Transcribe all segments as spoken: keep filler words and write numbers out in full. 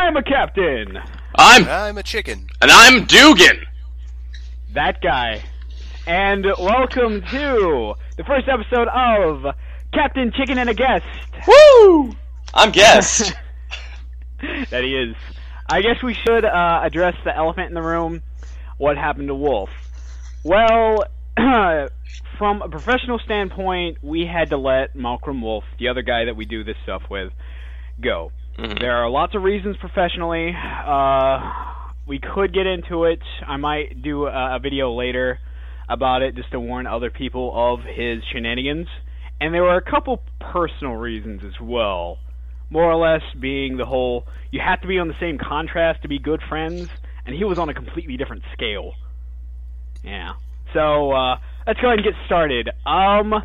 I'm a captain. I'm I'm a chicken. and I'm Dugan. That guy. And welcome to the first episode of Captain Chicken and a Guest. Woo! I'm guest. That he is. I guess we should uh, address the elephant in the room. What happened to Wolf? Well, from a professional standpoint, we had to let Malcolm Wolf, the other guy that we do this stuff with, go. Mm-hmm. There are lots of reasons professionally. Uh, we could get into it. I might do a, a video later about it just to warn other people of his shenanigans. And there were a couple personal reasons as well. More or less being the whole, you have to be on the same contrast to be good friends, and he was on a completely different scale. Yeah. So, uh, let's go ahead and get started. Um,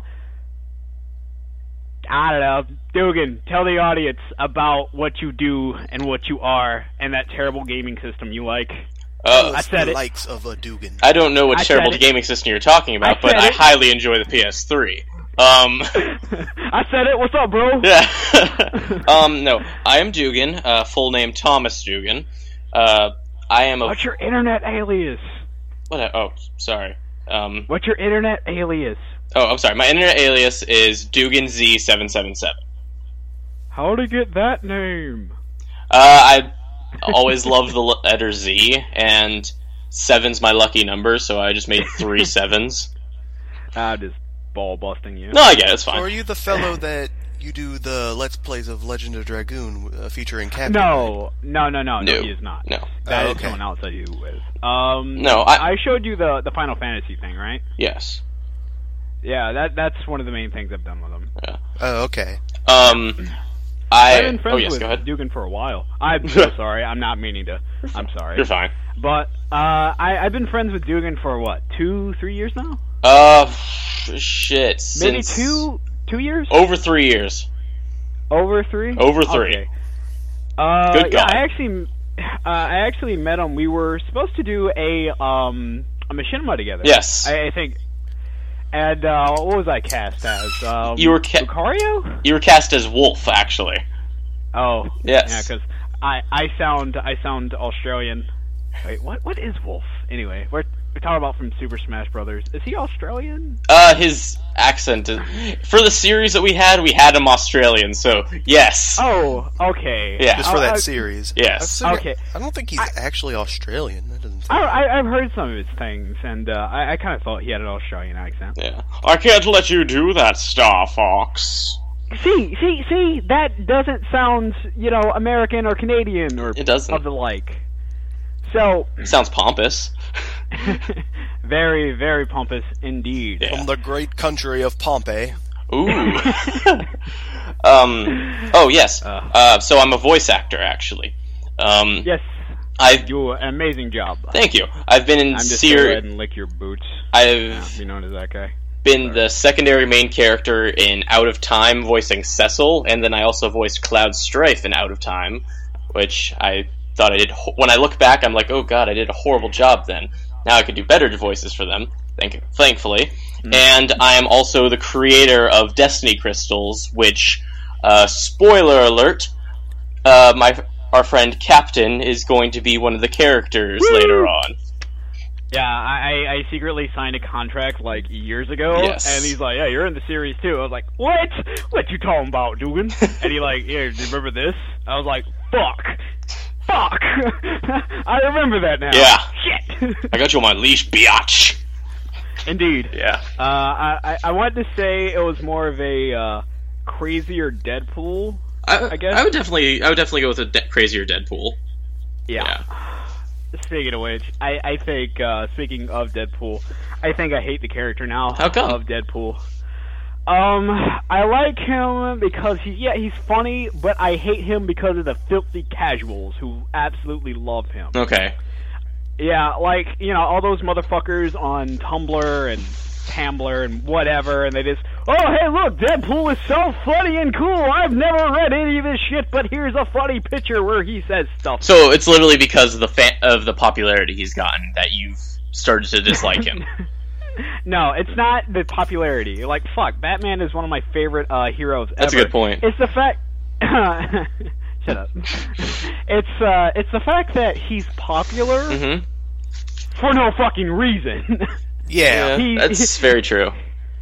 I don't know. Dugan, tell the audience about what you do and what you are and that terrible gaming system you like. Uh, I said the it. likes of a Dugan. I don't know what I terrible said it. gaming system you're talking about, I but said I it. highly enjoy the P S three. Um, I said it. What's up, bro? yeah. um, no, I am Dugan. Uh, full name Thomas Dugan. Uh, I am a. What's your internet alias? What? Oh, sorry. Um, What's your internet alias? oh, I'm sorry. My internet alias is Dugan Z seven seven seven. How'd he get that name? Uh, I always loved the letter Z, and seven's my lucky number, so I just made three sevens. I'm just ball busting you. No, I get it. It's fine. Or are you the fellow that you do the Let's Plays of Legend of Dragoon uh, featuring Captain? No, no, no, no, no, No. he is not. No. That Oh, is okay. someone else that you with. Um, No, I- I showed you the the Final Fantasy thing, right? Yes. Yeah, that that's one of the main things I've done with him. Oh, okay. Um, I. I've been friends oh yes, with go ahead. Dugan for a while. I'm so sorry. I'm not meaning to. I'm sorry. You're fine. But uh, I I've been friends with Dugan for what, two, three years now? Uh, shit. Maybe Since two, two years? over three years. Over three? Over three. Okay. Uh, Good yeah, God. I actually, uh, I actually met him. We were supposed to do a um a machinima together. Yes. I, I think. And uh, what was I cast as? Um, You were ca- Lucario? You were cast as Wolf, actually. Oh, Yes. yeah, because I I sound I sound Australian. Wait, what what is Wolf? Anyway, we're we're talking about from Super Smash Brothers. Is he Australian? Uh, his accent is, for the series that we had, we had him Australian, so yes. Oh, okay. Yeah. Just for I- that I- series. Yes. I've seen- Okay. I don't think he's I- actually Australian. That doesn't I, sound... I I've heard some of his things, and uh, I I kind of thought he had an Australian accent. Yeah. I can't let you do that, Star Fox. See, see, see, that doesn't sound, you know, American or Canadian or It doesn't. of the like. So, It sounds pompous. very, very pompous indeed. Yeah. From the great country of Pompeii. Ooh. um. Oh yes. Uh. Uh. So I'm a voice actor, actually. Um. Yes, I've. you do an amazing job. Thank you. I've been in I'm just gonna go ahead series. and lick your boots. Yeah, I've be known as that guy. been the secondary main character in Out of Time, voicing Cecil, and then I also voiced Cloud Strife in Out of Time, which I thought I did. Ho- when I look back, I'm like, oh god, I did a horrible job then. Now I could do better voices for them, thank- thankfully. Mm. And I am also the creator of Destiny Crystals, which, uh, spoiler alert, uh, my our friend Captain is going to be one of the characters Woo! later on. Yeah, I, I I secretly signed a contract like years ago, Yes. and he's like, "Yeah, you're in the series too." I was like, "What? What you talking about, Dugan?" And he like, "Yeah, do you remember this?" I was like, "Fuck, fuck, I remember that now." Yeah. Shit. I got you on my leash, biatch. Indeed. Yeah. Uh, I I I wanted to say it was more of a uh, crazier Deadpool. I, I guess. I would definitely, I would definitely go with a de- crazier Deadpool. Yeah. Speaking of which, I, I think, uh, speaking of Deadpool, I think I hate the character now. How come? Of Deadpool. Um, I like him because he, yeah, he's funny, but I hate him because of the filthy casuals who absolutely love him. Okay. Yeah, like, you know, all those motherfuckers on Tumblr and Tumblr and whatever, and they just, oh, hey, look, Deadpool is so funny and cool. I've never read any of this shit, but here's a funny picture where he says stuff. So it's literally because of the fa- of the popularity he's gotten that you've started to dislike him. No, it's not the popularity. Like, fuck, Batman is one of my favorite uh, heroes That's ever. a good point. It's the fact... Shut up. It's uh, it's the fact that he's popular Mm-hmm. for no fucking reason. Yeah. Yeah, He- that's very true.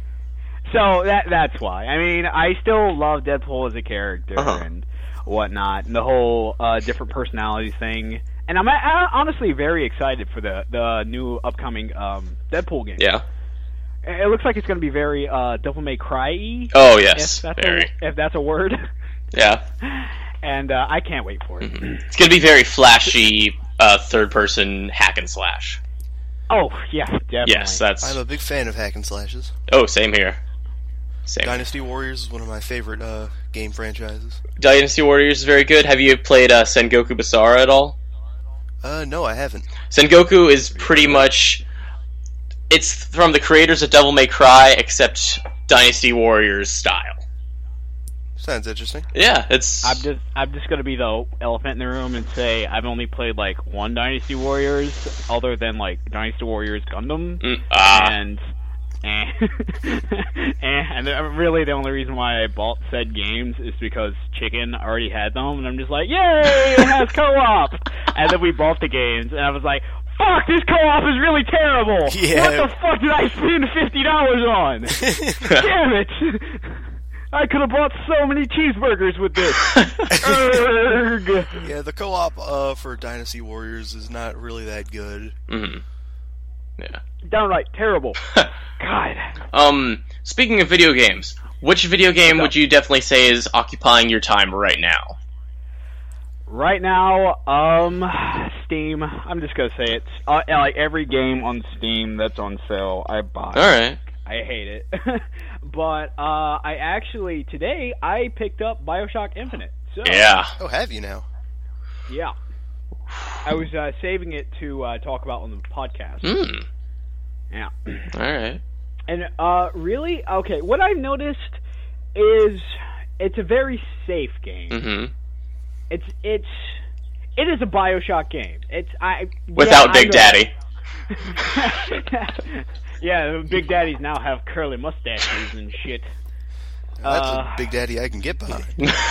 So that that's why. I mean, I still love Deadpool as a character Uh-huh. and whatnot, and the whole uh, different personalities thing. And I'm uh, honestly very excited for the the new upcoming um, Deadpool game. Yeah. It looks like it's going to be very uh, Devil May Cry-y, Oh, if yes. that's Very. a, if that's a word. Yeah. And uh, I can't wait for it. It's going to be very flashy, uh, third-person hack and slash. Oh yeah, definitely. Yes, that's... I'm a big fan of hack and slashes. Oh, same here. Same. Dynasty Warriors is one of my favorite uh, game franchises. Dynasty Warriors is very good. Have you played uh, Sengoku Basara at all? Uh, no, I haven't. Sengoku is pretty much... It's from the creators of Devil May Cry, except Dynasty Warriors style. Sounds interesting. Yeah, it's... I'm just I'm just gonna be the elephant in the room and say I've only played like one Dynasty Warriors, other than like Dynasty Warriors Gundam, Mm, ah. and and and and really the only reason why I bought said games is because Chicken already had them, and I'm just like, yay, it has co-op, and then we bought the games, and I was like, fuck, this co-op is really terrible. Yeah. What the fuck did I spend fifty dollars on? Damn it. I could have bought so many cheeseburgers with this. Urgh. Yeah, the co-op uh, for Dynasty Warriors is not really that good. Mhm. Yeah. Downright terrible. God. Um, speaking of video games, which video game What's would up? you definitely say is occupying your time right now? Right now, um, Steam. I'm just gonna say it. Uh, like every game on Steam that's on sale, I buy. Alright. I hate it. But uh, I actually today I picked up BioShock Infinite. So Yeah. Oh, have you now? yeah. I was uh, saving it to uh, talk about on the podcast. Hmm. Yeah. Alright. And uh, really, okay. What I've noticed is it's a very safe game. Mm-hmm. It's it's it is a BioShock game. It's I Without yeah, Big I Daddy. Yeah, the Big Daddies now have curly mustaches and shit. Now, that's Uh, a Big Daddy I can get behind.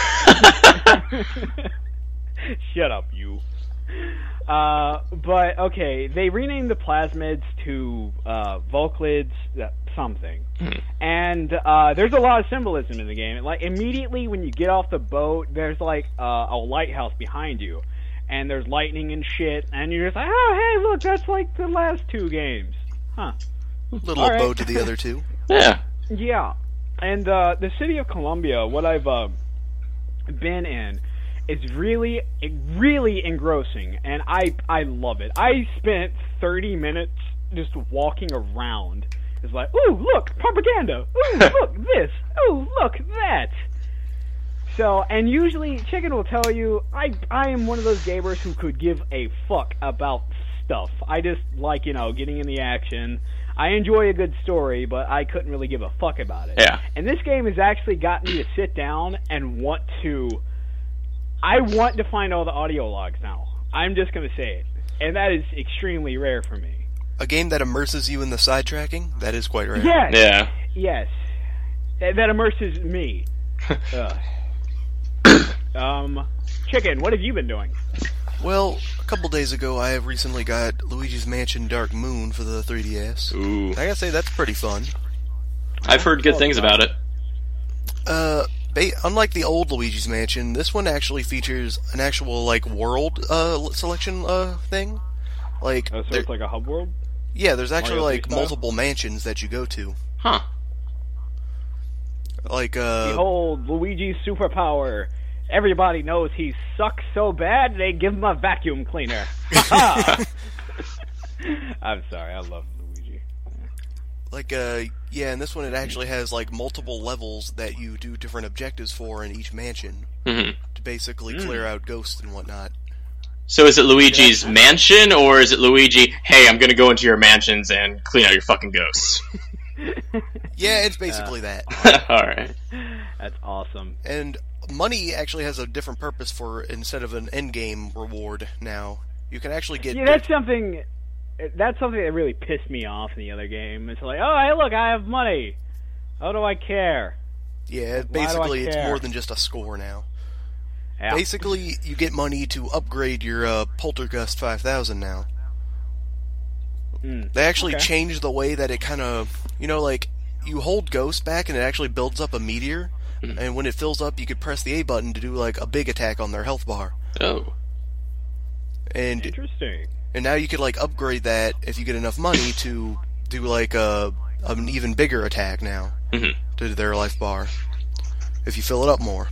Shut up, you. Uh, but okay, they renamed the plasmids to uh, Volclids, uh, something, and uh, there's a lot of symbolism in the game. Like immediately when you get off the boat, there's like uh, a lighthouse behind you, and there's lightning and shit, and you're just like, oh hey, look, that's like the last two games, huh? Little All right. bow to the other two. Yeah. Yeah, and uh, the city of Columbia, what I've uh, been in, is really, really engrossing, and I, I love it. I spent thirty minutes just walking around. It's like, ooh, look, propaganda. Ooh, look this. Ooh, look that. So, and usually, Chicken will tell you, I, I am one of those gamers who could give a fuck about stuff. I just like, you know, getting in the action. I enjoy a good story, but I couldn't really give a fuck about it. Yeah. And this game has actually gotten me to sit down and want to... I want to find all the audio logs now. I'm just going to say it. And that is extremely rare for me. A game that immerses you in the sidetracking? That is quite rare. Yes! Yeah. Yes. That, that immerses me. Ugh. um, Chicken, what have you been doing? Well, a couple days ago, I recently got Luigi's Mansion Dark Moon for the three D S. Ooh. I gotta say, that's pretty fun. I've heard good things about it. Uh, ba- unlike the old Luigi's Mansion, this one actually features an actual, like, world, uh, selection, uh, thing. Like, Oh, so there- it's like a hub world? yeah, there's actually, Mario like, three style? multiple mansions that you go to. Huh. Like, uh... Behold, Luigi's superpower. Everybody knows he sucks so bad, they give him a vacuum cleaner. Ha-ha! I'm sorry, I love Luigi. Like, uh, yeah, in this one it actually has, like, multiple levels that you do different objectives for in each mansion hmm to basically Mm. clear out ghosts and whatnot. So is it Luigi's mansion, or is it Luigi, hey, I'm gonna go into your mansions and clean out your fucking ghosts? Yeah, it's basically that. Alright. That's awesome. And money actually has a different purpose for, instead of an endgame reward now. You can actually get... Yeah, that's something. That's something that really pissed me off in the other game. It's like, oh, hey, look, I have money. How do I care? Yeah, Why do I basically it's care? more than just a score now. Yeah. Basically, you get money to upgrade your uh, Poltergust five thousand now. Mm. They actually Okay. changed the way that it kind of, you know, like, you hold Ghost back and it actually builds up a meteor, Mhm. and when it fills up, you could press the A button to do, like, a big attack on their health bar. Oh. And Interesting. and now you could, like, upgrade that if you get enough money to do, like, a, an even bigger attack now Mhm. to their life bar, if you fill it up more.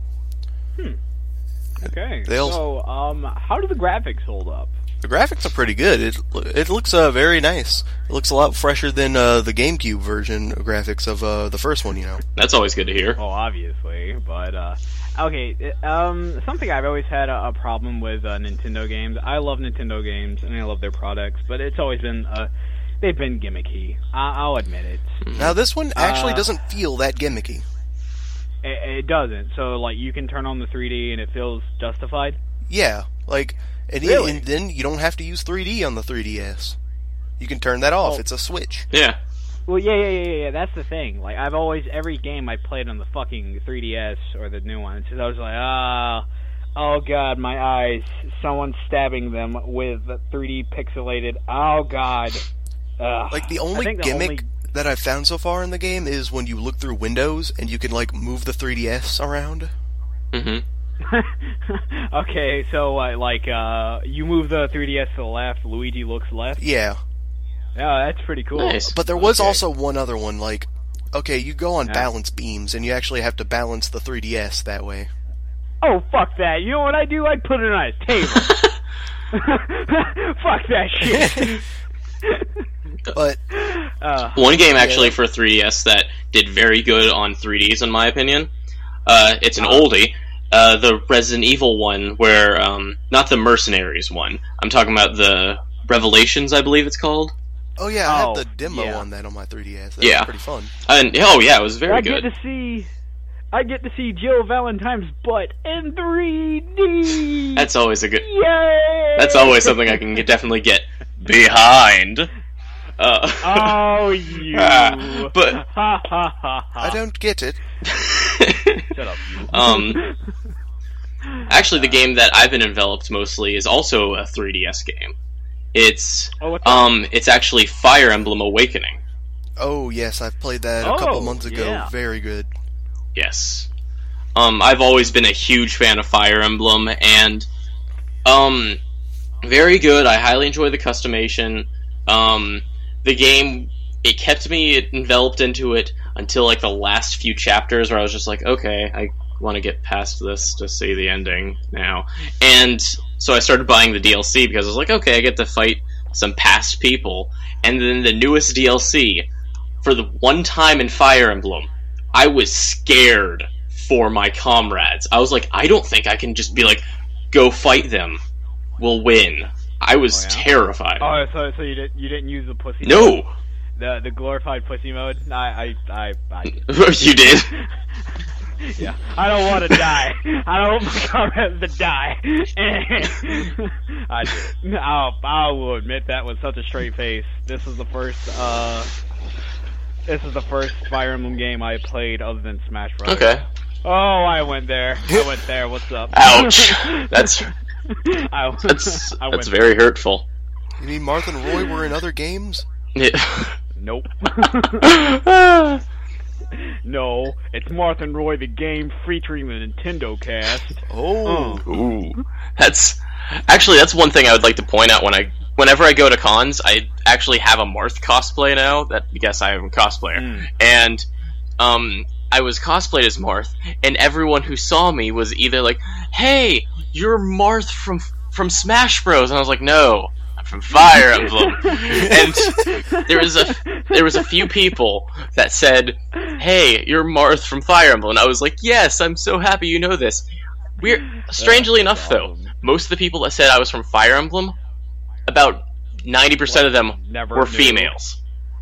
Okay. They also- So, um, how do the graphics hold up? The graphics are pretty good. It it looks uh, very nice. It looks a lot fresher than uh, the GameCube version of graphics of uh, the first one, you know. That's always good to hear. Oh, obviously, but uh, okay. Um, something I've always had a, a problem with uh, Nintendo games. I love Nintendo games and I love their products, but it's always been uh, they've been gimmicky. I- I'll admit it. Now this one actually Uh, doesn't feel that gimmicky. it. It doesn't. So, like, you can turn on the three D and it feels justified. Yeah, like, and, e- Really? and then you don't have to use three D on the three D S. You can turn that off. Oh. It's a Switch. Yeah. Well, yeah, yeah, yeah, yeah. That's the thing. Like, I've always every game I played on the fucking three D S or the new one. It's just, I was like, ah, oh god, my eyes. Someone's stabbing them with three D pixelated. Oh god. Ugh. Like, the I only think the gimmick only- that I've found so far in the game is when you look through windows and you can, like, move the three D S around. Mhm. Okay, so uh, like uh, you move the three D S to the left, Luigi looks left. Yeah. Yeah, that's pretty cool. Nice. But there was Okay. also one other one, like, okay, you go on Yeah. balance beams and you actually have to balance the three D S that way. Oh fuck that! You know what I do? I put it on a table. Fuck that shit. But uh, One game actually for three D S that did very good on three Ds, in my opinion. Uh, it's an oldie. Uh, the Resident Evil one, where um, not the Mercenaries one. I'm talking about the Revelations, I believe it's called. oh yeah, I Oh, have the demo yeah. on that on my three D S. That Yeah. was pretty fun. And oh yeah, it was very I good. get to see. I get to see Jill Valentine's butt in three D. That's always a good. Yay! That's always something I can get, definitely get behind. Uh, Oh, you. Ah, but- Ha ha ha ha. I don't get it. Shut up, you. um, actually, the game that I've been enveloped mostly is also a three D S game. It's Oh, what's that? um, it's actually Fire Emblem Awakening. Oh yes, I've played that a couple Oh, months ago. yeah. Very good. Yes. Um, I've always been a huge fan of Fire Emblem, and um, very good. I highly enjoy the customization. Um, the game, it kept me enveloped into it until like the last few chapters, where I was just like, okay, I want to get past this to see the ending now. And so I started buying the D L C because I was like, okay, I get to fight some past people. And then the newest D L C, for the one time in Fire Emblem, I was scared for my comrades. I was like, I don't think I can just be like, go fight them. We'll win. I was Oh, yeah? terrified. Oh, so so you didn't you didn't use the pussy? No! mode? the the glorified pussy mode. I I I, I did. You did? Yeah, I don't want to die. I don't want my comrades to die. I did. I'll, I will admit that with such a straight face. This is the first. Uh, this is the first Fire Emblem game I played other than Smash Bros. Okay. Oh, I went there. I went there. What's up? Ouch. That's I, that's I that's went very hurtful. You mean Martha and Roy were in other games? Yeah. Nope. No, it's Martha and Roy the game featuring the Nintendo cast. Oh, Ooh. That's actually that's one thing I would like to point out when I whenever I go to cons, I actually have a Marth cosplay now. That I guess I am a cosplayer, Mm. and um, I was cosplayed as Marth, and everyone who saw me was either like, "Hey, you're Marth from from Smash Bros," and I was like, "No, I'm from Fire Emblem." And there was a there was a few people that said, "Hey, you're Marth from Fire Emblem," and I was like, "Yes, I'm so happy you know this." We're strangely That's enough, though, awesome. most of the people that said I was from Fire Emblem, about ninety percent of them Never were knew. females.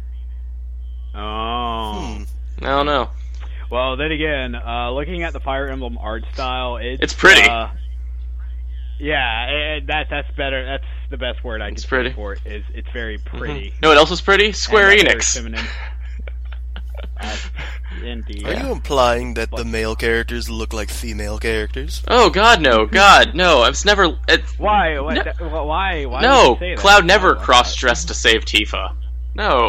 Oh. hmm. I don't know. Well, then again, uh, looking at the Fire Emblem art style, it's It's pretty. Uh, yeah, it, that that's better. That's the best word I can It's say pretty. for it. Is it's very pretty. You know what else is pretty? Square And, uh, very Enix. feminine. Uh, indeed. Are you implying that the male characters look like female characters? Oh God, no! God, no! I was never. It, Why? Why? No. Th- why? Why no, would you say that? Cloud never Why? cross-dressed to save Tifa. No.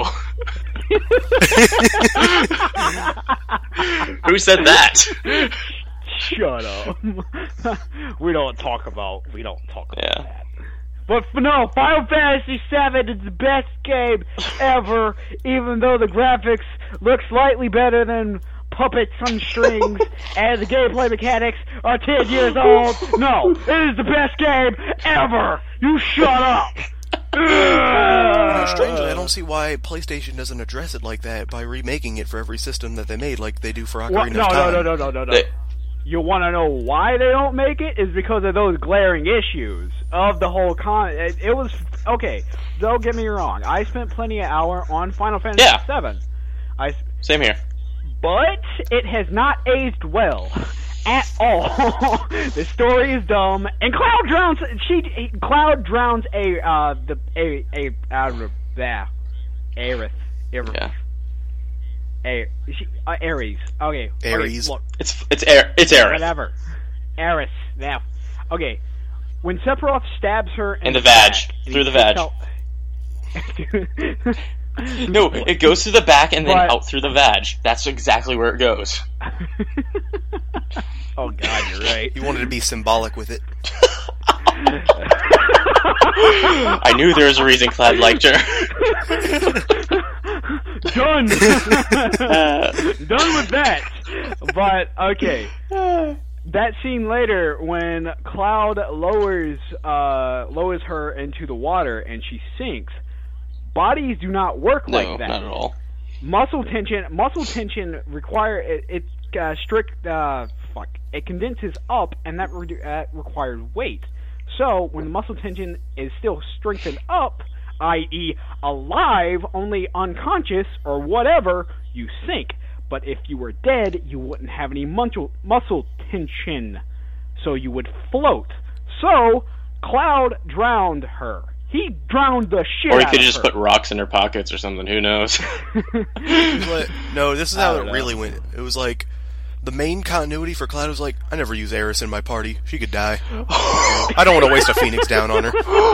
Who said that? Shut up. we don't talk about. We don't talk about Yeah. that. But for, no, Final Fantasy seven is the best game ever, even though the graphics look slightly better than puppets on strings, and the gameplay mechanics are ten years old. No, it is the best game ever! You shut up! No, strangely, I don't see why PlayStation doesn't address it like that by remaking it for every system that they made, like they do for Ocarina What? of No, Time. no, no, no, no, no, no. They- You want to know why they don't make it? Is because of those glaring issues of the whole con. It, it was okay. Don't get me wrong. I spent plenty of hour on Final Fantasy Yeah. seven. I, Same here. but it has not aged well at all. The story is dumb, and Cloud drowns. She Cloud drowns a uh the a a uh, yeah, Aerith. Aerith. Yeah. A, she, uh, Ares. Okay. okay, Ares. Look. It's it's air. It's Aerith. Whatever. Aerith. Now, okay. When Sephiroth stabs her in, In the back, vag. and Through he the takes out- No, it goes through the back and then But- out through the vag. That's exactly where it goes. Oh God, you're right. You wanted to be symbolic with it. I knew there was a reason Cloud liked her. Done. Done with that. But okay. That scene later when Cloud lowers uh, lowers her into the water and she sinks. Bodies do not work No, like that. not at all. Muscle tension, muscle tension require it. It uh, strict. Uh, fuck. It condenses up, and that re- uh, requires weight. So when the muscle tension is still strengthened up, that is, alive, only unconscious or whatever, you sink. But if you were dead, you wouldn't have any muscle muscle tension, so you would float. So Cloud drowned her. He drowned the shit Or he out could of just her. put rocks in her pockets or something. Who knows? But, no, this is I how don't it know. really went. It was like, the main continuity for Cloud was like, I never use Aerith in my party. She could die. I don't want to waste a Phoenix down on her.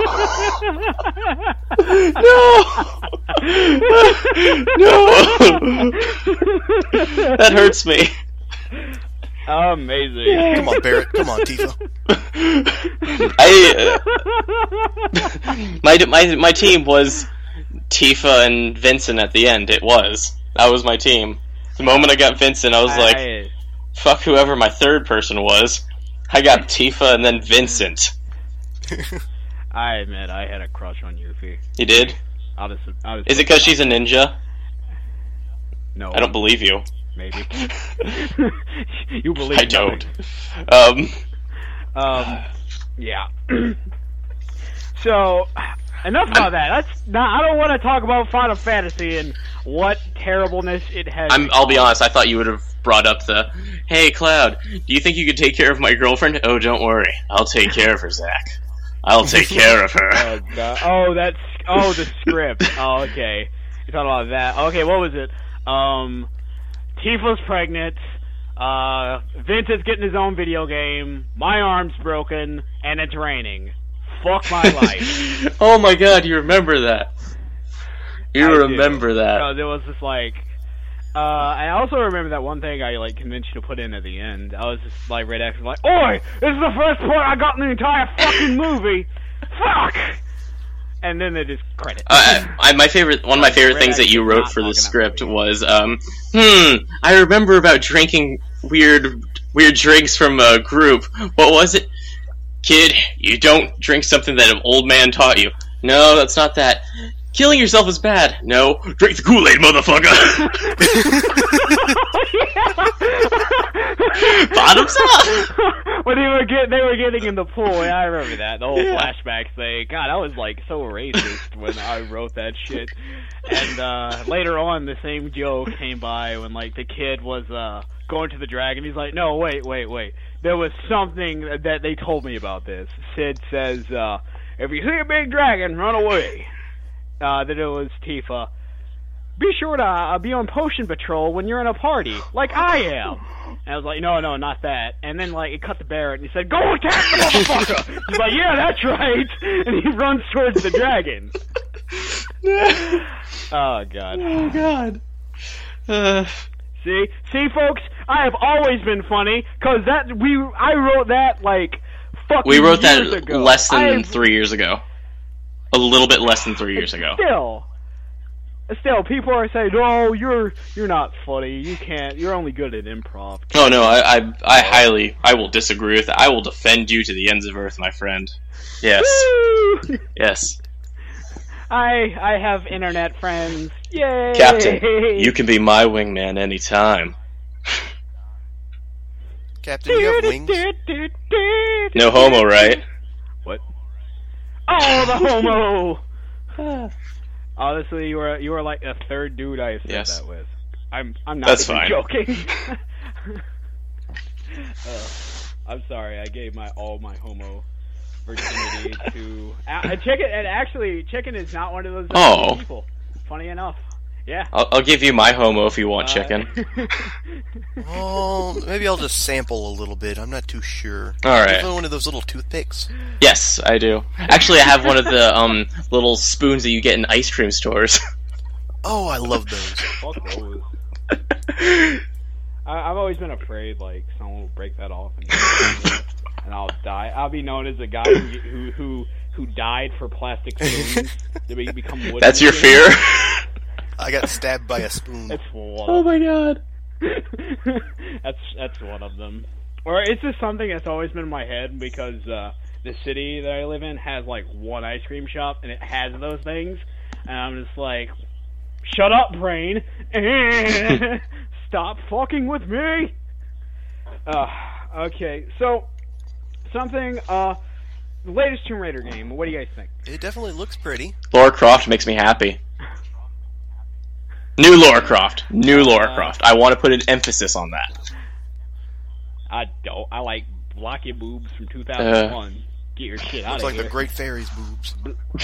No! That hurts me. Amazing. Come on, Barrett. Come on, Tifa. I uh, my my my team was Tifa and Vincent at the end. It was that was my team. The moment I got Vincent, I was like, I- "Fuck whoever my third person was." I got Tifa and then Vincent. I admit I had a crush on Yuffie. You did? I'll just, I'll just Is it because she's a ninja? No, I don't believe you. maybe. You believe? I don't. Um, Um, yeah. So, enough about that. That's not. I don't want to talk about Final Fantasy and what terribleness it has. I'm. I'll be become. honest. I thought you would have brought up the, "Hey, Cloud, do you think you could take care of my girlfriend?" Oh, don't worry. I'll take care of her, Zach. I'll take care of her. Oh, the, oh, that's oh the script. Oh, okay. You're talking about that. Okay, what was it? Um, Tifa's pregnant. Uh, Vince is getting his own video game. My arm's broken, and it's raining. Fuck my life. Oh my God, you remember that? You I do. remember that? Because it was just like. Uh, I also remember that one thing I like convinced you to put in at the end. I was just like right after, like, "Oi, this is the first part I got in the entire fucking movie. Fuck!" And then they just credit. Uh, I, my favorite, one of my favorite Red things that you Axe wrote not for the talking script about me. was, um, hmm, I remember about drinking weird, weird drinks from a group. What was it? Kid, you don't drink something that an old man taught you. No, that's not that. Killing yourself is bad. No, drink the Kool-Aid, motherfucker. Bottoms up. When they were get, they were getting in the pool. Yeah, I remember that the whole Yeah. flashback thing. God, I was like so racist when I wrote that shit. And uh, later on, the same joke came by when like the kid was uh, going to the dragon. He's like, "No, wait, wait, wait. There was something that they told me about this." Sid says, uh, "If you see a big dragon, run away." Uh, that it was Tifa. be sure to uh, be on potion patrol when you're in a party, like I am. And I was like, no, no, not that. And then, like, it cut to Barrett, and he said, go attack the motherfucker! He's like, yeah, that's right! And he runs towards the dragon. Oh, God. Oh, God. Uh... See? See, folks? I have always been funny, because that, we, I wrote that, like, fucking We wrote that years ago. less than I, three years ago. A little bit less than three years ago. Still. Still, people are saying, "Oh, you're you're not funny. You can't. You're only good at improv." Oh no, I, I I highly I will disagree with that. I will defend you to the ends of earth, my friend. Yes, Woo! yes. I I have internet friends. Yay! Captain, you can be my wingman anytime. Captain, you have wings. No homo, right? What? Oh, the homo. Honestly, you were you were like a third dude I have said Yes. that with. I'm I'm not That's even fine. joking. uh, I'm sorry. I gave my all my homo virginity to uh, chicken. And actually, chicken is not one of those Oh. people. Funny enough, yeah. I'll, I'll give you my homo if you want Uh, chicken. Oh, maybe I'll just sample a little bit. I'm not too sure. All right. Give me one of those little toothpicks. Yes, I do. Actually, I have one of the um little spoons that you get in ice cream stores. Oh, I love those. Fuck those. I, I've always been afraid, like, someone will break that off and, and I'll die. I'll be known as the guy who who who, who died for plastic spoons to be, become wooden. That's your again. fear? I got stabbed by a spoon. That's one. Oh my god. that's that's one of them. Or it's just something that's always been in my head because uh, the city that I live in has like one ice cream shop and it has those things, and I'm just like, shut up, brain! Stop fucking with me. Uh, okay, so something. Uh, the latest Tomb Raider game. What do you guys think? It definitely looks pretty. Lara Croft makes me happy. New Lara Croft. New Lara Uh, Croft. I want to put an emphasis on that. I don't. I like blocky boobs from two thousand one. Uh, Get your shit out Looks of like here. the Great Fairy's boobs.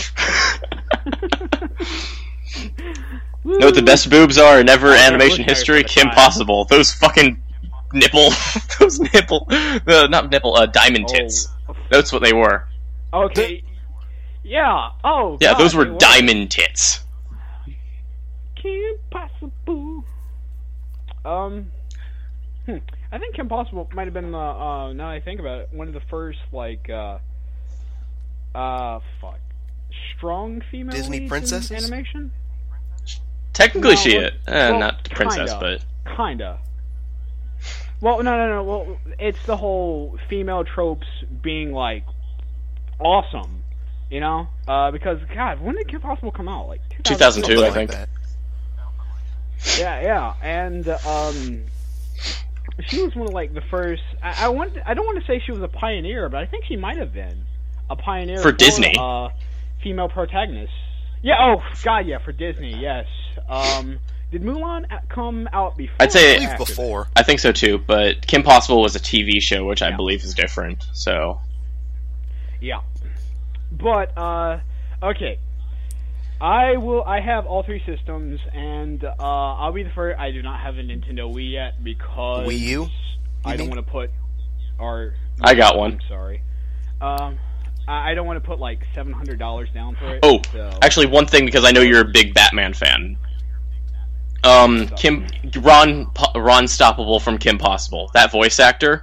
Know what the best boobs are in ever Oh, animation revolutionary history? for the Kim time. Possible. Those fucking nipple, those nipple, uh, not nipple, uh, diamond tits. Oh. That's what they were. Okay. Yeah. Oh. Yeah, God, those were they diamond tits. Kim Possible. Um. Hmm. I think Kim Possible might have been. Uh, uh, now that I think about it, one of the first like. Uh. Uh. Fuck. Strong female Disney leads in princesses? animation. Technically, No, she well- is. Eh, well, not princess, kinda. but Kinda. Well, no, no, no. Well, it's the whole female tropes being like awesome, you know? Uh, because God, when did Kim Possible come out? Like two thousand two, I Something think. like that. Yeah, yeah, and um, she was one of like the first. I, I want. I don't want to say she was a pioneer, but I think she might have been a pioneer For Disney. Uh, female protagonist. Yeah. Oh God. Yeah. For Disney. Yes. Um. Did Mulan a- come out before? I'd say- or I believe after before. I think so too. But Kim Possible was a T V show, which I Yeah. believe is different. So that? Yeah. But uh, okay. I will. I have all three systems, and uh, I'll be the first. I do not have a Nintendo Wii yet because Wii U? I You don't mean? want to put. Or I got one. I'm sorry. Um, I, I don't want to put like seven hundred dollars down for it. Oh, so. actually, one thing because I know you're a big Batman fan. Um, Kim Ron Ron Stoppable from Kim Possible. That voice actor.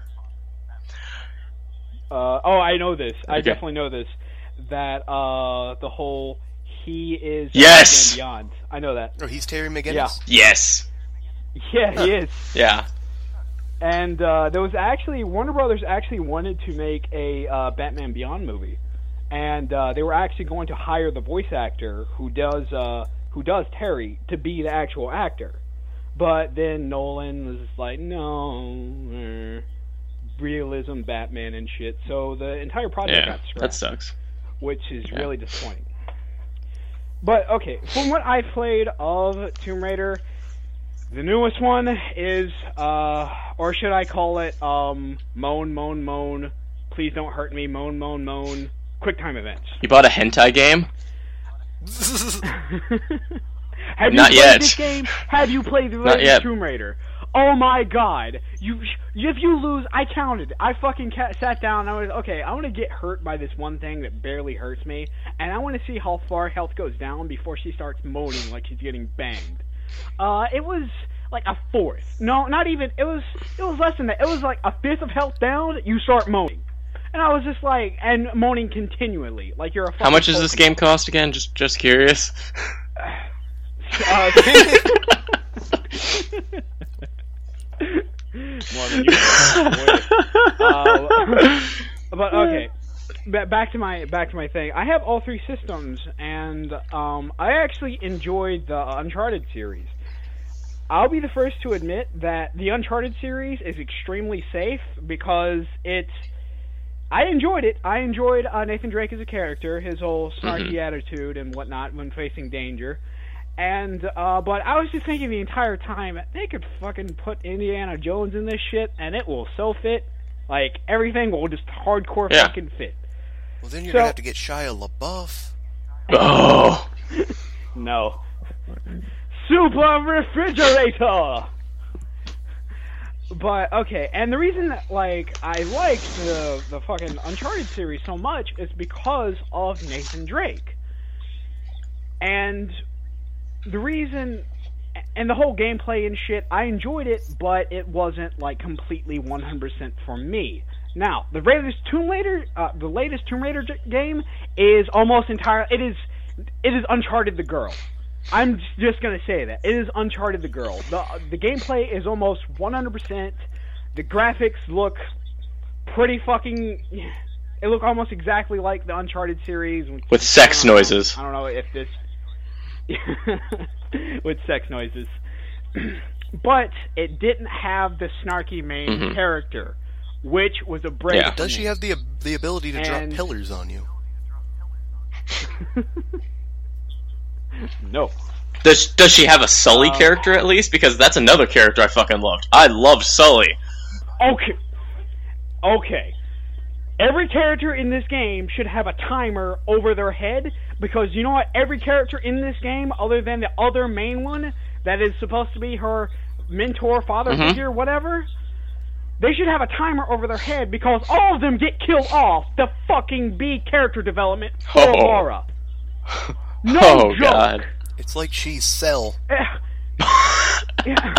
Uh, oh, I know this. I Okay. definitely know this. That uh, the whole he is Yes! Batman Beyond. I know that. Oh, he's Terry McGinnis? Yeah. Yes. Yeah, he is. Yeah. And uh, there was actually Warner Brothers actually wanted to make a uh, Batman Beyond movie, and uh, they were actually going to hire the voice actor who does uh, who does Terry to be the actual actor, but then Nolan was just like, no, uh, realism Batman and shit. So the entire project Yeah. got scrapped, That sucks. which is Yeah. really disappointing. But okay, from what I played of Tomb Raider, the newest one is, uh, or should I call it, um, moan, moan, moan, please don't hurt me, moan, moan, moan, QuickTime events. You bought a hentai game? Have you Not played yet. this game? Have you played the Not latest yet. Tomb Raider? Oh my god! You, if you lose, I counted. I fucking ca- sat down. And I was okay. I want to get hurt by this one thing that barely hurts me, and I want to see how far health goes down before she starts moaning like she's getting banged. Uh, it was like a fourth. No, not even. It was. It was less than that. It was like a fifth of health down. You start moaning, and I was just like, and moaning continually, like you're a. How much does fucking this game cost again? Just just curious. Uh, More than you uh, but okay, ba- back to my back to my thing. I have all three systems, and um, I actually enjoyed the Uncharted series. I'll be the first to admit that the Uncharted series is extremely safe because it's. I enjoyed it. I enjoyed uh, Nathan Drake as a character, his whole snarky Mhm. attitude and whatnot when facing danger. And, uh, but I was just thinking the entire time, they could fucking put Indiana Jones in this shit, and it will so fit. Like, everything will just hardcore Yeah. fucking fit. Well, then you're So- gonna have to get Shia LaBeouf. Oh. No. Super refrigerator! But, okay, and the reason that, like, I liked the, the fucking Uncharted series so much is because of Nathan Drake. And the reason, and the whole gameplay and shit, I enjoyed it, but it wasn't, like, completely one hundred percent for me. Now, the latest Tomb Raider, uh, the latest Tomb Raider j- game is almost entire, it is, it is Uncharted the Girl. I'm just gonna say that. It is Uncharted the Girl. The, the gameplay is almost one hundred percent, the graphics look pretty fucking, they look almost exactly like the Uncharted series. With sex I don't know- noises. I don't know if this... with sex noises. But it didn't have the snarky main Mhm. character, which was a break. Yeah. for Does me. she have the the ability to And- drop pillars on you? No. Does does she have a Sully Uh, character at least? Because that's another character I fucking loved. I loved Sully. Okay. Okay. Every character in this game should have a timer over their head, because you know what? Every character in this game, other than the other main one, that is supposed to be her mentor, father Mhm. figure, whatever, they should have a timer over their head, because all of them get killed off the fucking B character development for Oh. Laura. No oh joke. god. It's like she's Cell. Eh. Yeah.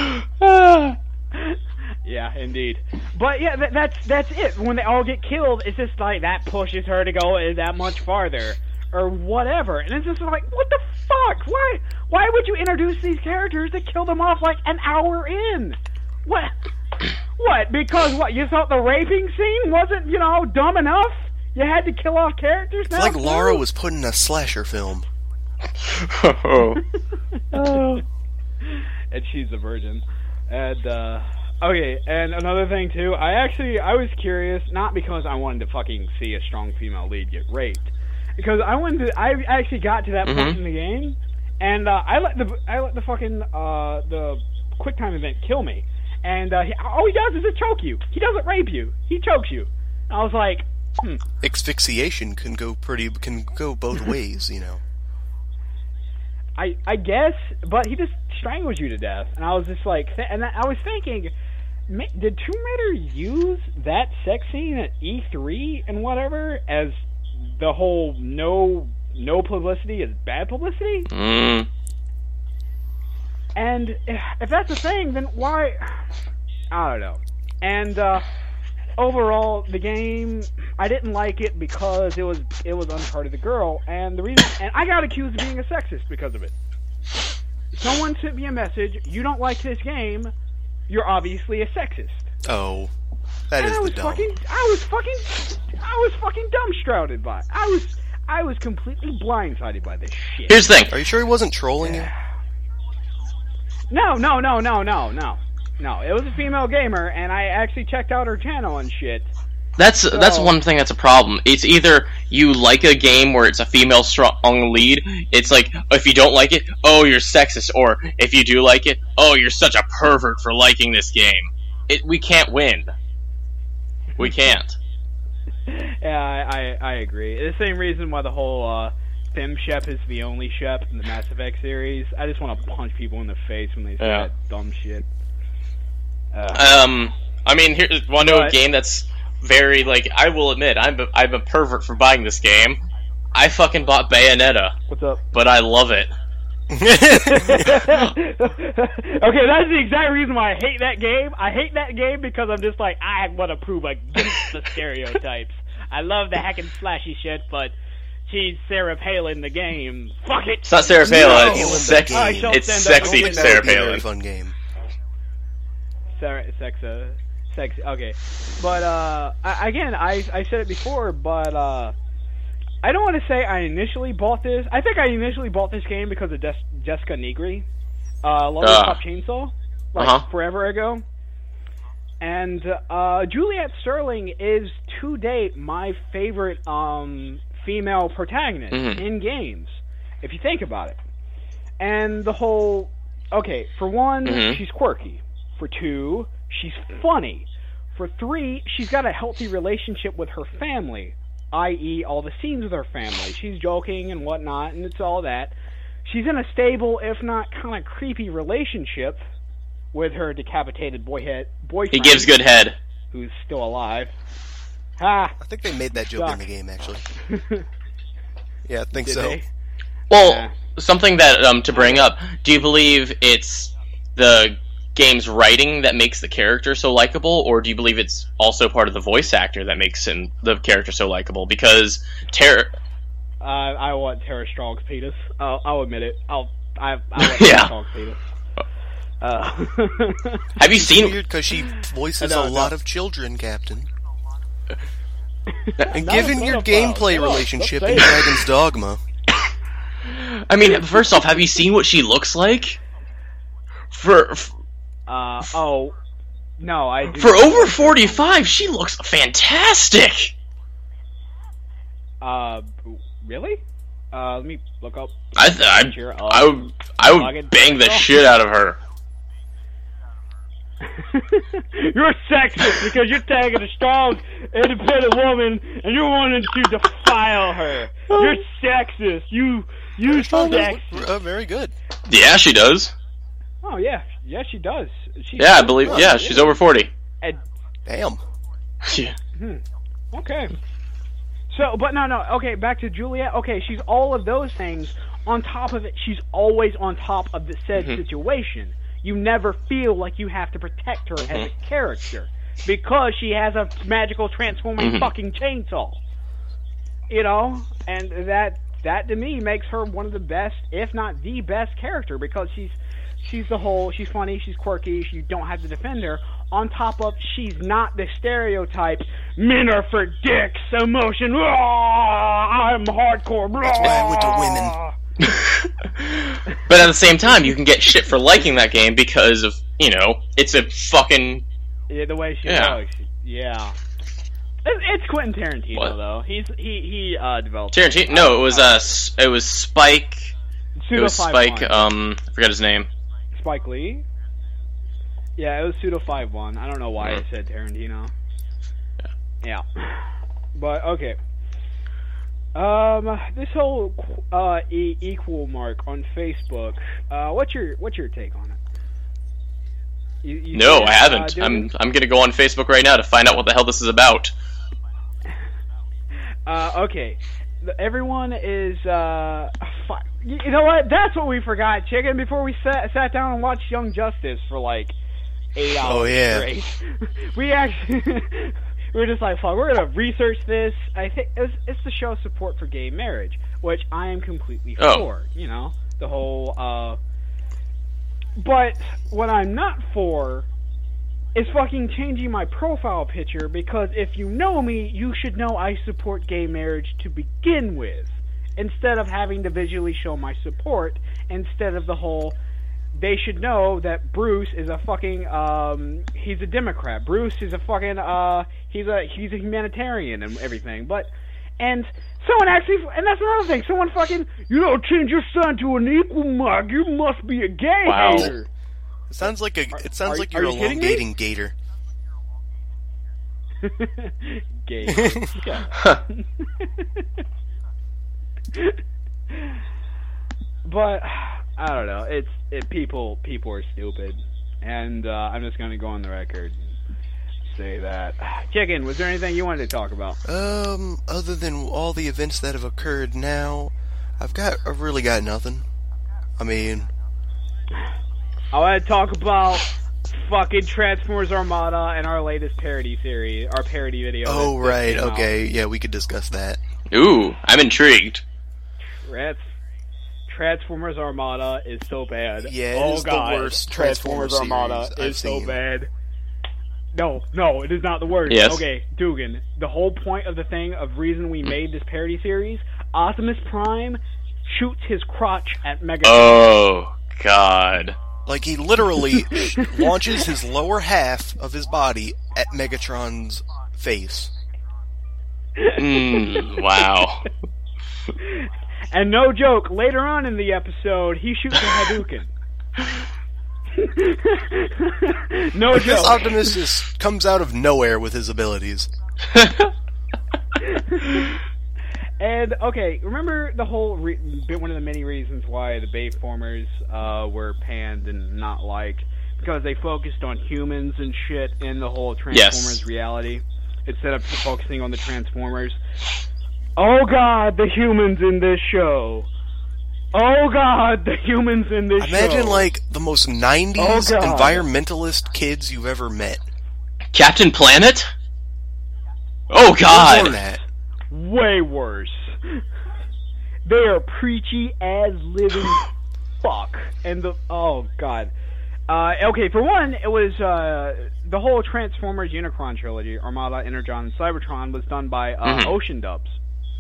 Yeah, indeed. But yeah, that, that's that's it. When they all get killed, it's just like that pushes her to go that much farther, or whatever. And it's just like, what the fuck? Why? Why would you introduce these characters to kill them off like an hour in? What? What? Because what? You thought the raping scene wasn't, you know, dumb enough? You had to kill off characters It's now? like too? Laura was put in a slasher film. oh. And she's a virgin. And, uh, okay, and another thing, too, I actually, I was curious, not because I wanted to fucking see a strong female lead get raped, because I wanted to, I actually got to that Mhm. point in the game, and, uh, I let the, I let the fucking, uh, the QuickTime event kill me, and, uh, he, all he does is just choke you. He doesn't rape you. He chokes you. And I was like, hmm. Asphyxiation can go pretty can go both ways, you know. I I guess, but he just strangles you to death, and I was just like, th- and I was thinking, ma- did Tomb Raider use that sex scene at E three and whatever as the whole no no publicity is bad publicity? Mm. And if that's the thing, then why? I don't know. And uh, overall, the game, I didn't like it because it was it was Uncharted the Girl, and the reason, and I got accused of being a sexist because of it. Someone sent me a message: "You don't like this game, you're obviously a sexist." Oh, that and is I the was dumb. fucking, I was fucking, I was fucking dumbstruted by it. I was, I was completely blindsided by this shit. Here's the thing. Are you sure he wasn't trolling you? No, no, no, no, no, no. No, it was a female gamer, and I actually checked out her channel and shit. That's that's So- one thing that's a problem. It's either you like a game where it's a female strong lead. It's like, if you don't like it, oh, you're sexist. Or if you do like it, oh, you're such a pervert for liking this game. It we can't win. We can't. Yeah, I, I, I agree. The same reason why the whole uh, Fem Shep is the only Shep in the Mass Effect series. I just want to punch people in the face when they say Yeah. that dumb shit. Uh, Um, I mean, here, want to know a But- game that's very, like, I will admit, I'm a, I'm a pervert for buying this game. I fucking bought Bayonetta, what's up? but I love it. Okay, that's the exact reason why I hate that game. I hate that game because I'm just like, I want to prove against the stereotypes. I love the hack and slashy shit, but she's Sarah Palin the game. Fuck it! It's not Sarah Palin, No. it's sexy. I shall It's stand up. sexy I to think that Sarah would be a very Palin. fun game. Sarah, sex, uh, sexy. Okay, but uh, I, again, I I said it before, but uh, I don't want to say I initially bought this. I think I initially bought this game because of Des- Jessica Negri, uh, Love Uh. Cop Chainsaw, like Uh-huh. forever ago. And uh, Juliet Sterling is to date my favorite um, female protagonist Mhm. in games, if you think about it. And the whole, okay, for one, Mhm. she's quirky. For two, she's funny. For three, she's got a healthy relationship with her family, that is all the scenes with her family. She's joking and whatnot, and it's all that. She's in a stable, if not kind of creepy relationship with her decapitated boyhead boyfriend. He gives good head. Who's still alive. Ha! I think they made that joke in Suck. the game, actually. Yeah, I think Did so. they? Well, Yeah. something that um to bring up. Do you believe it's the game's writing that makes the character so likable, or do you believe it's also part of the voice actor that makes him the character so likable? Because Tara, Uh, I want Tara Strong's penis. I'll, I'll admit it. I'll. I, I want Yeah. Tara Strong's penis. Uh, have you It's seen? weird because she voices No, a no. lot of children, Captain. And Not given a your pedophile. gameplay Shut up. relationship Don't in say it. Dragon's Dogma, I mean, first off, have you seen what she looks like? For uh, oh, no, I. do for not over like- forty-five, she looks fantastic. Uh, really? Uh, let me look up. I th- I, Picture of- I would I Log in. would bang the shit out of her. You're sexist because you're tagging a strong, independent woman and you're wanting to defile her. You're sexist. You, you oh, that's sexist. uh, very good. Yeah, she does. Oh yeah, yeah, she does. She's Yeah, I believe. Yeah, she's over forty. And, Damn. Yeah. okay. So, but no, no. Okay, back to Juliet. Okay, she's all of those things. On top of it, she's always on top of the said Mhm. situation. You never feel like you have to protect her as Mhm. a character because she has a magical transforming Mhm. fucking chainsaw. You know, and that that to me makes her one of the best, if not the best character, because she's she's the whole. She's funny. She's quirky. You don't have to defend her. On top of, she's not the stereotype. Men are for dicks. Emotion. "Ah, I'm hardcore. That's why I went to women." But at the same time, you can get shit for liking that game because of, you know, it's a fucking. Yeah, the way she Yeah. looks. Yeah. It's, it's Quentin Tarantino What? though. He's he he uh developed. Tarantino? No, it was uh, S- it was Spike. It Pseudo was Spike. five one. Um, I forgot his name. Spike Lee. Yeah, it was Pseudo five one. I don't know why Mhm. I said Tarantino. Yeah. But okay. Um, this whole uh e- equal mark on Facebook. Uh, what's your what's your take on it? You, you No, see I that, haven't. uh, dude? I'm I'm gonna go on Facebook right now to find out what the hell this is about. Uh, okay. The- Everyone is, uh, fuck. You you know what? That's what we forgot, Chicken, before we sat, sat down and watched Young Justice for like eight hours Oh, yeah. straight. We actually, we were just like, fuck, we're gonna research this. I think it's, it's to show support for gay marriage, which I am completely Oh. for, you know? The whole, uh, but what I'm not for is fucking changing my profile picture, because if you know me, you should know I support gay marriage to begin with, instead of having to visually show my support, instead of the whole, they should know that Bruce is a fucking, um, he's a Democrat. Bruce is a fucking, uh, he's a, he's a humanitarian and everything, but, and someone actually, and that's another thing, someone fucking, you don't change your son to an equal mark, you must be a gay Wow. hater. It sounds like a. It sounds are- like are you're you kidding me? elongating gator. Gay. but I don't know. It's it, people people are stupid, and uh, I'm just gonna go on the record and say that. Chicken, was there anything you wanted to talk about? Um, other than all the events that have occurred now, I've got I've really got nothing. I mean, I want to talk about fucking Transformers Armada and our latest parody series, our parody video. Oh, that, right, that okay, yeah, we could discuss that. Ooh, I'm intrigued. Trans- Transformers Armada is so bad. Yeah, it oh, is God. the worst Transformers Transformers Armada series I've is so seen. bad. No, no, it is not the worst. Yes. Okay, Dugan, the whole point of the thing, of reason we made this parody series, Optimus Prime shoots his crotch at Megatron. Oh, God. Like, he literally launches his lower half of his body at Megatron's face. Mm, wow. And no joke, later on in the episode, he shoots a Hadouken. No Like, this joke. Optimus just comes out of nowhere with his abilities. And, okay, remember the whole, re- one of the many reasons why the Bayformers uh, were panned and not liked? Because they focused on humans and shit in the whole Transformers Yes. reality, instead of focusing on the Transformers. Oh God, the humans in this show. Oh God, the humans in this show. Imagine, like, the most nineties Oh, God. environmentalist kids you've ever met. Captain Planet? Oh, More than God. that. Way worse. They are preachy as living fuck. And the oh god. Uh, okay, for one, it was uh, the whole Transformers Unicron trilogy, Armada, Energon, and Cybertron, was done by uh, Mhm. Ocean Dubs.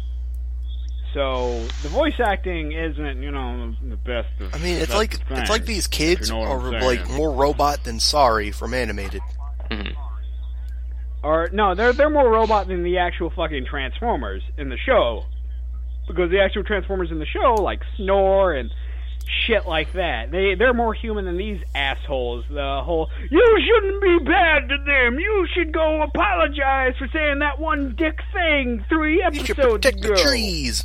So the voice acting isn't, you know, the best. Of, I mean, it's best like of it's things, like these if kids you know what are I'm like saying. more robot than sorry from animated. Mhm. Or no, they're they're more robot than the actual fucking Transformers in the show, because the actual Transformers in the show like snore and shit like that. They they're more human than these assholes. The whole you shouldn't be bad to them. You should go apologize for saying that one dick thing three You should episodes protect ago. the trees.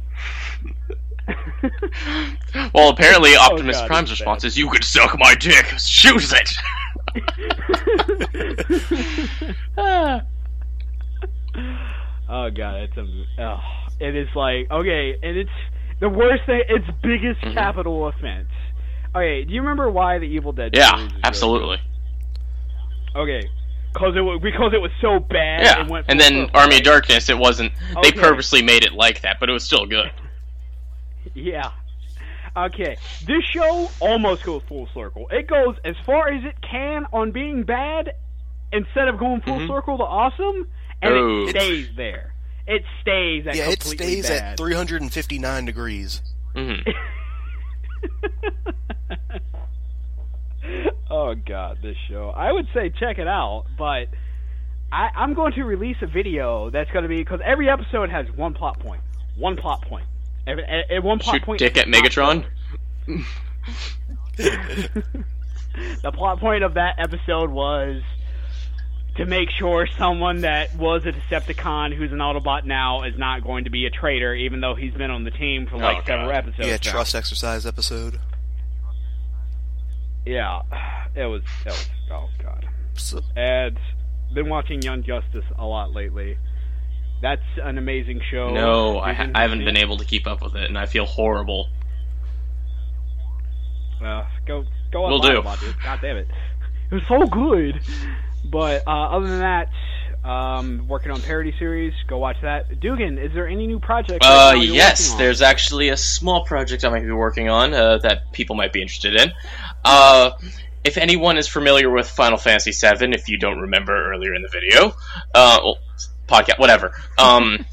Well, apparently Optimus Oh, God, Prime's it's response bad. is, "You could suck my dick. Shoot it." Oh god, it's a oh, it is like okay, and it's the worst thing. It's biggest Mhm. capital offense. Okay, do you remember why the Evil Dead? Yeah, series is really absolutely. good? Okay, because it was because it was so bad. Yeah, it went and full then circle, Army of right? Darkness, it wasn't. They Okay. purposely made it like that, but it was still good. Yeah. Okay, this show almost goes full circle. It goes as far as it can on being bad, instead of going full Mhm. circle to awesome, and Oh. it stays there. It stays at Yeah, it completely stays bad. at three hundred fifty-nine degrees. hmm Oh god, this show. I would say check it out, but I, I'm going to release a video that's going to be, because every episode has one plot point. One plot point. Every, every one plot Shoot point. dick is at not Megatron. The plot point of that episode was to make sure someone that was a Decepticon who's an Autobot now is not going to be a traitor, even though he's been on the team for like Oh, several God. episodes. Yeah, now. trust exercise episode. Yeah, it was. It was. Oh god. So, And been watching Young Justice a lot lately. That's an amazing show. No, I, You ha- didn't I haven't see been it? able to keep up with it, and I feel horrible. Uh, go go Will online do. about it. God damn it, it was so good. But uh, other than that, um, working on parody series. Go watch that. Dugan, is there any new projects? right Uh, now you're yes, working on? there's actually a small project I might be working on uh, that people might be interested in. Uh, if anyone is familiar with Final Fantasy seven, if you don't remember earlier in the video, uh, well, podcast, whatever. Um,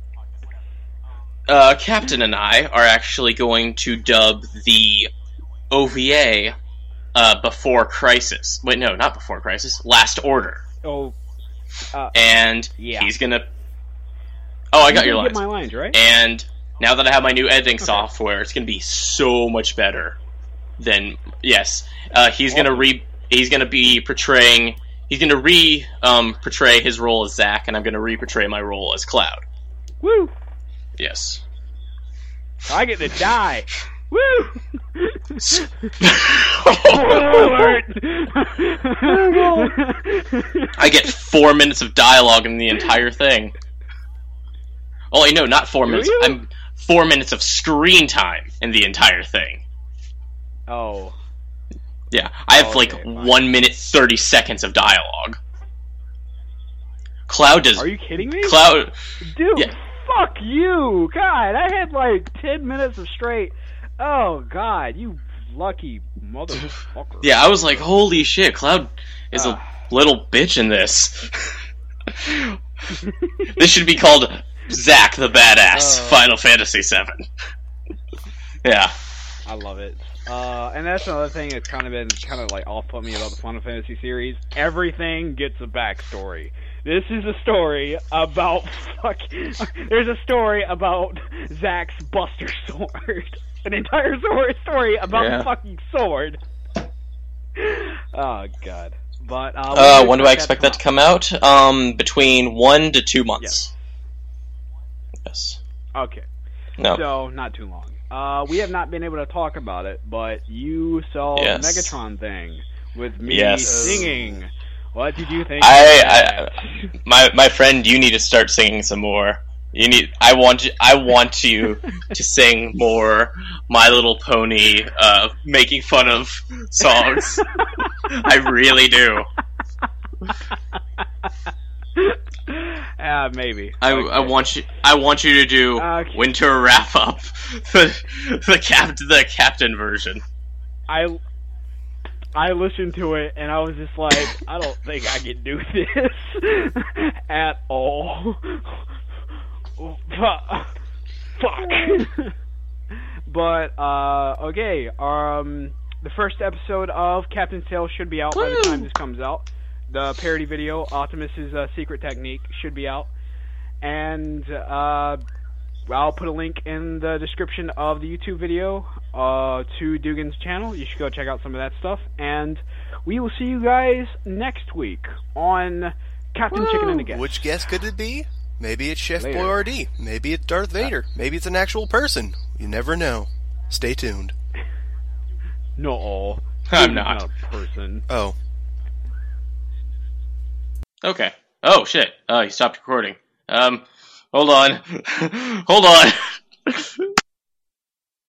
uh, Captain and I are actually going to dub the O V A uh, Before Crisis. Wait, no, not Before Crisis. Last Order. Oh, uh, And Yeah. he's gonna... Oh, I got you your didn't lines. get my lines, right? And now that I have my new editing Okay. software, it's going to be so much better than yes. Uh, he's going to re he's going to be portraying he's going to re um, portray his role as Zack, and I'm going to re portray my role as Cloud. Woo! Yes. I get to die. Woo! I get four minutes of dialogue in the entire thing. Oh, wait, no, not four Do minutes. you? I'm four minutes of screen time in the entire thing. Oh. Yeah, I have Oh, like okay, fine. one minute thirty seconds of dialogue. Cloud does. Are you kidding me? Cloud. Dude, Yeah. fuck you! God, I had like ten minutes of straight. Oh, God, you lucky motherfucker. Yeah, I was like, holy shit, Cloud is Ah. a little bitch in this. This should be called Zack the Badass, Uh. Final Fantasy seven. Yeah. I love it. Uh, and that's another thing that's kind of been kind of like off-put me about the Final Fantasy series. Everything gets a backstory. This is a story about fuck. There's a story about Zack's Buster Sword. An entire sword story about Yeah. the fucking sword. Oh god. But uh, Uh, when do I expect that to come out? Um, between one to two months. Yes. Okay. No. So not too long. Uh, we have not been able to talk about it, but you saw Yes. the Megatron thing with me Yes. singing. What did you think? I, of I, that? my my friend, you need to start singing some more. You need. I want you. I want you to sing more My Little Pony, uh, making fun of songs. I really do. Uh, maybe. I, Okay. I want you. I want you to do Okay. Winter Wrap Up, the the cap the captain version. I I listened to it and I was just like, I don't think I can do this at all. Fuck. But uh, okay. Um, the first episode of Captain's Tale should be out by the time this comes out. The parody video, Optimus's uh, Secret Technique, should be out, and uh, I'll put a link in the description of the YouTube video uh, to Dugan's channel. You should go check out some of that stuff, and we will see you guys next week on Captain Chicken and the Guest. Which guest could it be? Maybe it's Chef Later. Boyardee. Maybe it's Darth Vader. Maybe it's an actual person. You never know. Stay tuned. No, I'm he's not. a person. Oh. Okay. Oh shit. Oh, he stopped recording. Um, hold on. Hold on.